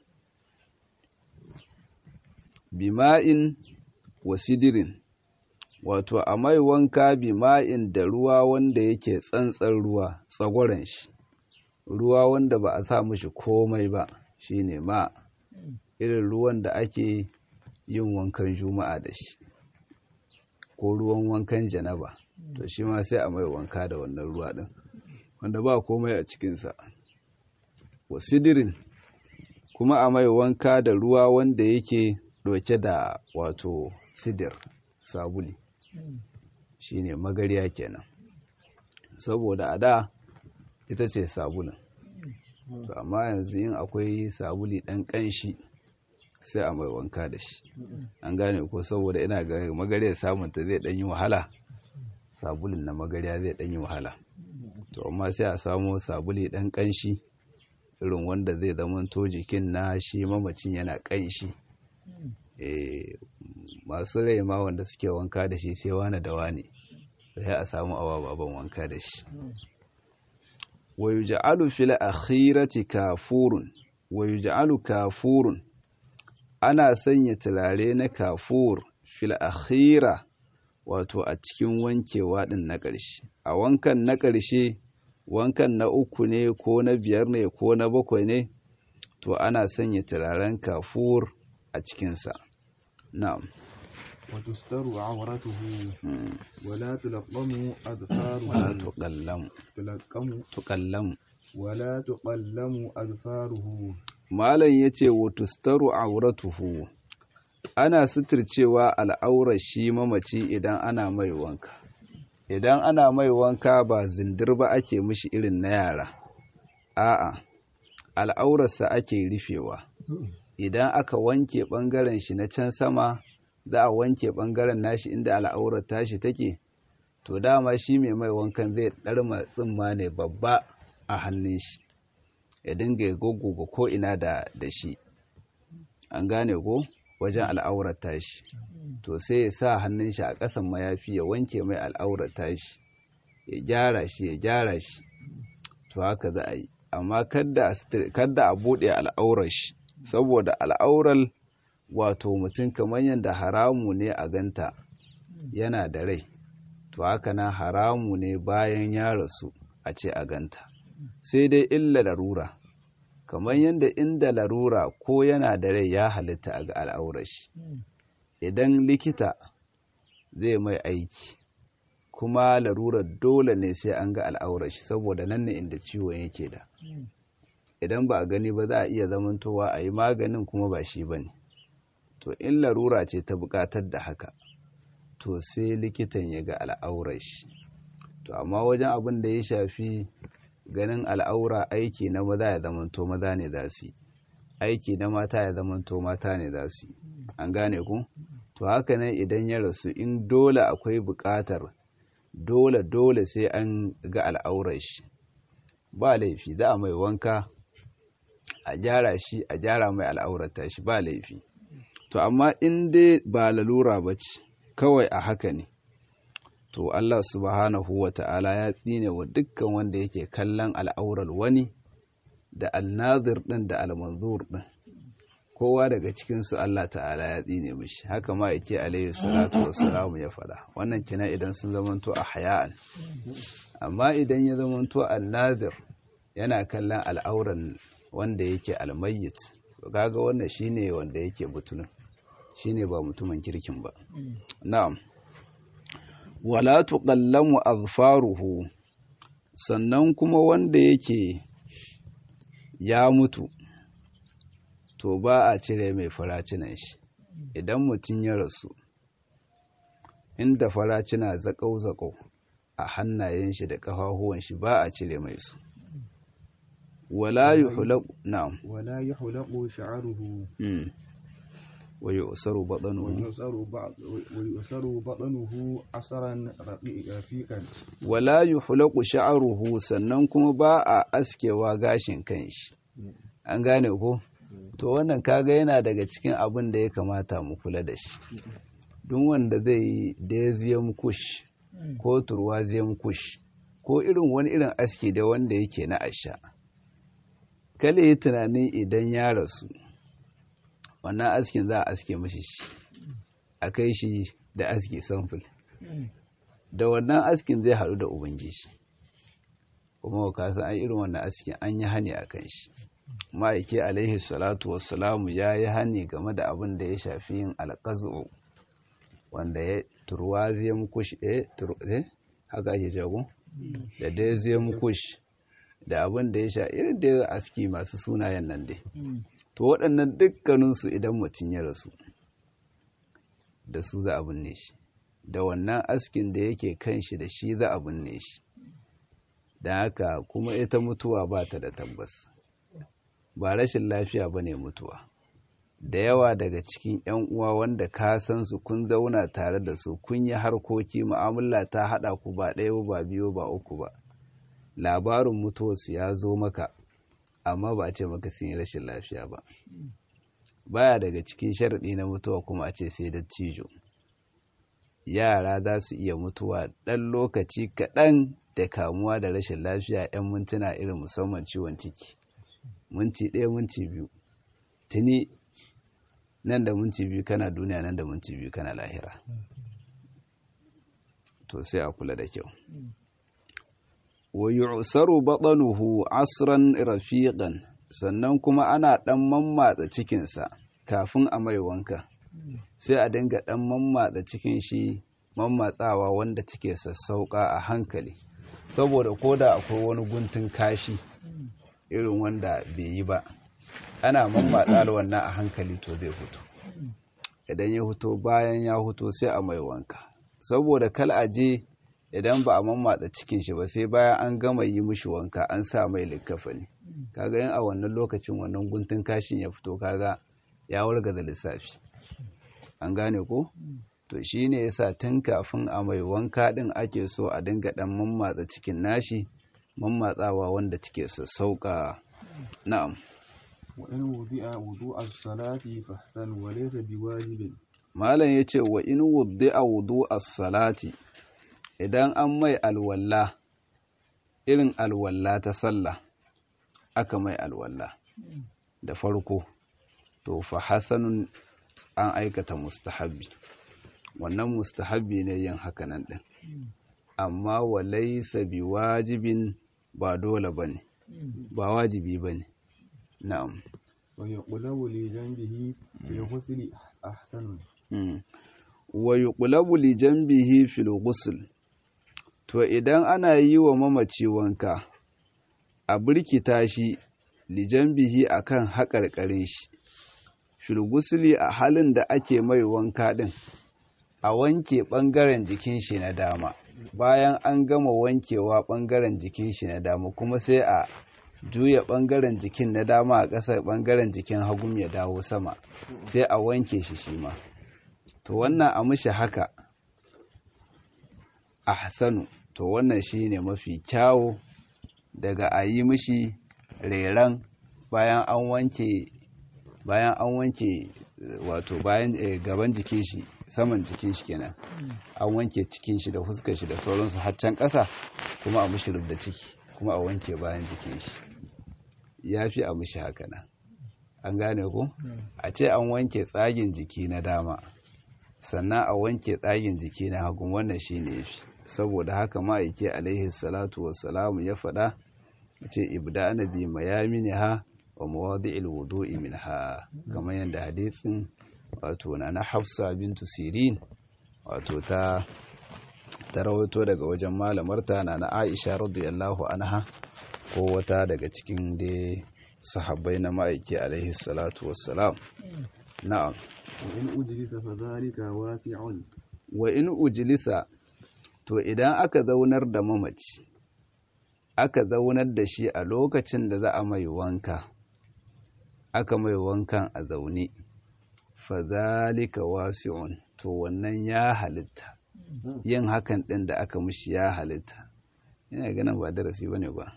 Bima'in wa sidirin, wato a mai wanka bima'in da ruwa wanda yake tsantsan ruwa, tsagwaron shi, ruwa wanda ba a sa mishi komai ba, shine ma, irin ruwan da ake yin wankan juma'a da shi, ko ruwan wankan janaba, to shi ma sai a mai wanka da wannan ruwa din wanda ba komai a cikinsa. Wa sidirin, kuma a mai wanka da ruwa wanda yake ɗauke da wato sidir, sabuli, shine magariya kenan, saboda a da ita ce sabulin, to amma yanzu yin akwai sabuli ɗan ƙanshi sai a mai wanka da shi, an gane ko, saboda ina ga magariya samunta zai ɗan yi wahala, sabulin na magariya zai ɗan yi wahala, to amma sai a samo sabuli ɗan ƙanshi irin wanda zai zamanto jikin na shi mamacin yana ƙanshi. E, masu rai ma wanda suke wanka da shi sai wani da wani, sai a samu awa baban wanka da shi. Wa yuj'alu fil akhirati kafurun, wa yuj'alu kafurun, ana sanya turare na kafur fil akhira, wato a cikin wankewa din na ƙarshe. A wankan na ƙarshe, wankan na uku ne ko na biyar ne ko na bakwai ne, to ana sanya turaren kafur a cikinsa. Na'am. وتستر عورته ولا تلقم أظفاره ولا تقلم تلقم تقلم ولا تقلم أظفاره. malam yace wa tustaru auratuhu, ana suturcewa al'aurar shi mamaci idan ana mai wanka. Idan ana mai wanka ba zindir ba ake mishi irin na yara, a'a, al'aurarsa ake rufewa. Idan aka wanke ɓangaren shi na can sama, za a wanke ɓangaren nashi inda al'aurar tashi take, to dama shi mai mai wankan zai ɗarma tsimma ne babba a hannun shi, ya dinga ya goggoga ko ina da da shi, an gane ko, wajen al'aurar tashi, to sai ya sa hannun shi a ƙasan mayafi ya wanke mai al'aurar tashi, ya gyara shi ya gyara shi, to haka za a yi. Amma kada a buɗe al'aurar shi, saboda al'aurar wato mutum kamar yadda haramu ne a ganta yana da rai, to haka na haramu ne bayan ya rasu a ce a ganta, sai dai illa larura, kamar yadda inda larura ko yana da rai ya halitta a ga al'aurar shi. Idan likita zai mai aiki kuma larurar dole ne sai an ga al'aurar shi saboda nan ne inda ciwon yake da, idan ba a gani ba za a iya zamantowa a yi maganin kuma ba shi ba ne. To in larura ce ta buƙatar da haka, to sai likitan ya ga al'aurar shi. To amma wajen abin da ya shafi ganin al'aura, aiki na maza ya zamanto maza ne za su yi, aiki na mata ya zamanto mata ne za su yi, an gane ku? To haka nan idan ya rasu, in dole akwai buƙatar dole dole sai an ga al'aurar shi, ba laifi, za a mai wanka a gyara shi, a gyara mai al'aurata shi, ba laifi. To amma in dai ba lalura ba ce, kawai a haka ne, to Allah subhanahu wa ta'ala ya tsine wa dukkan wanda yake kallon al'aurar wani da al-nazir ɗin da al-manzur ɗin, kowa daga cikinsu Allah ta'ala ya tsine mishi. Haka ma yake alaihi salatu wassalamu ya faɗa. Wannan kina idan sun zamanto a haya'an, amma idan ya zamanto al-nazir yana kallon al'auran wanda yake al-mayyit, kaga wannan shine wanda yake butulun, shine ba mutumin kirkin ba. Na'am. Wala tuqallamu azfaruhu, sannan kuma wanda yake ya mutu, to ba a cire mai faracinan shi. Idan mutum ya rasu, inda faracina zaƙau-zaƙau a hannayen shi da ƙafafuwan shi, ba a cire mai su. Wala yuhlaqu, na'am, wala yuhlaqu sha'ruhu wa yu'saru batnuhu wa yu'saru batnuhu asran rafiqan. Wala yuhlaqu sha'ruhu, sannan kuma ba a askewa gashin kanshi, an gane ko? To wannan kaga yana daga cikin abin da ya kamata mu kula da shi. Duk wanda zai yi deziyam kush ko turwaziyam kush ko irin wani irin aski da wanda yake na asha, kale yi tunanin idan ya rasu wannan askin za a aske mashi shi, a kai shi da aski samfil, da wannan askin zai haɗu da ubangiji, kuma ka san an irin wannan askin an yi hani a kan shi. Ma'aiki alaihi salatu wassalamu ya yi hani game da abin da ya shafi yin alƙazu, wanda ya turwa zai mukush, eh haka ake jago, da dai zai mukush, da abin da ya sha irin da ya aski masu sunayen nan dai. To waɗannan dukkaninsu idan mutum ya rasu, da su za a binne shi, da wannan askin da yake kan shi da shi za a binne shi. Da haka kuma ita mutuwa ba ta da tabbas, ba rashin lafiya ba ne mutuwa. Da yawa daga cikin 'yan uwa wanda ka san su, kun zauna tare da su, kun yi harkoki, mu'amala ta haɗa ku ba ɗaya ba biyu ba uku ba, labarin mutuwarsu ya zo maka, amma ba a ce maka sun yi rashin lafiya ba. Baya daga cikin sharaɗi na mutuwa kuma a ce sai dattijo. Yara za su iya mutuwa ɗan lokaci kaɗan da kamuwa da rashin lafiya, 'yan mintuna, irin musamman ciwon ciki, minti ɗaya minti biyu, tuni nan da minti biyu kana duniya, nan da minti biyu kana lahira. To sai a kula da kyau. Wa yu'saru batnuhu asran rafiqan, sannan kuma ana ɗan mammatsa cikinsa kafin a mai wanka, sai a dinga ɗan mammatsa cikin shi, mammatsawa wanda take sassauƙa a hankali, saboda koda akwai wani guntun kashi irin wanda bai yi ba, ana mammatsa wannan a hankali, to zai fito. Idan ya fito, bayan ya fito sai a mai wanka, saboda kal aje idan ba a mammatsa cikin shi ba, sai bayan an gama yi mishi wanka an sa mai likkafani, kaga yin a wannan lokacin wannan guntun kashin ya fito, kaga ya wargaza lissafi, an gane ko? To shi ne yasa tun kafin a mai wanka din ake so a dinga dan mammatsa cikin nashi, mammatsawa wanda take sassauka. Na'am. wa in wudi'a wudu'a as-salati fahsan wa laysa biwajibin. Malam yace wa in wudi'a wudu'a as-salati, idan an mai alwalla irin alwalla ta sallah, aka mai alwalla da farko, to fa hasanun, an aikata mustahabbi. Wannan mustahabbi ne yin hakanan din, amma walaysa biwajibin ba dole bane ba wajibi bane na'am wa yuqlabu li janbihi fil ghusl ahsan wa yuqlabu li janbihi fil ghusl to idan ana yi wa mamaci wanka a birkita shi li janbihi akan haƙarƙarin shi fil ghusli a halin da ake mai wanka din a wanke ɓangaren jikin shi na dama bayan an gama wankewa ɓangaren jikin shi na dama kuma sai a juya ɓangaren jikin na dama a ƙasa ɓangaren jikin hagu ya dawo sama sai a wanke shi shi ma to wannan a mishi haka ahsanu to wannan shine mafi kyawu daga a yi mishi reran bayan an wanke bayan an wanke wato bayan gaban jikin shi saman jikin shi kenan an wanke cikin shi da fuskar shi da sauransu haccan ƙasa kuma a mishi rubda ciki kuma a wanke bayan jikin shi ya fi a mishi haka nan an gane ku a ce an wanke tsagin jiki na dama sannan a wanke tsagin jiki na hagun wannan shi ne fi saboda haka ma'aiki alaihi salatu wassalamu ya faɗa ce ibda anabi mayamini ha wa mawadi'il wudu'i minha kamar yadda hadisin wato na na Hafsa bintu Sirin wato ta ta rawaito daga wajen malamarta na na Aisha radiyallahu anha ko wata daga cikin dai sahabbai na ma'aiki alaihi salatu wassalam na'am wa in ujlisa fa zalika wasi'un wa in ujlisa to idan aka zaunar da mamaci aka zaunar da shi a lokacin da za a mai wanka aka mai wankan a zaune fazalika wasi'un to wannan ya halitta yin hakan din da aka mishi ya halitta ina ganin ba darasi bane ba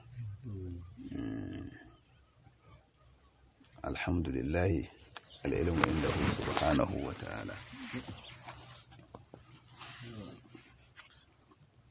alhamdulillah al-ilmu indahu subhanahu wa ta'ala